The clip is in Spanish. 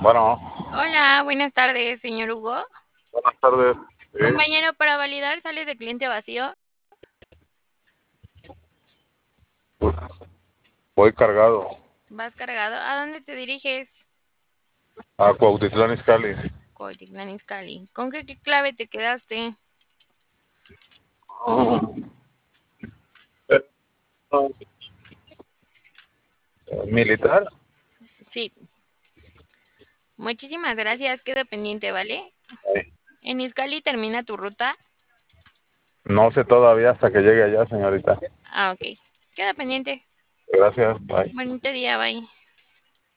Bueno, Hola, buenas tardes, señor Hugo. buenas tardes. Sí, Compañero, para validar sales de cliente vacío. pues, voy cargado Vas cargado. ¿A dónde te diriges? a Cuautitlán Izcalli. Cuautitlán Izcalli. ¿Con qué clave te quedaste? Militar. Sí. Muchísimas gracias. Quedo pendiente, ¿vale? Ay, En Izcalli termina tu ruta. no sé todavía hasta que llegue allá, señorita. Ah, ok. Queda pendiente. Gracias. Bye. Bonito día, bye.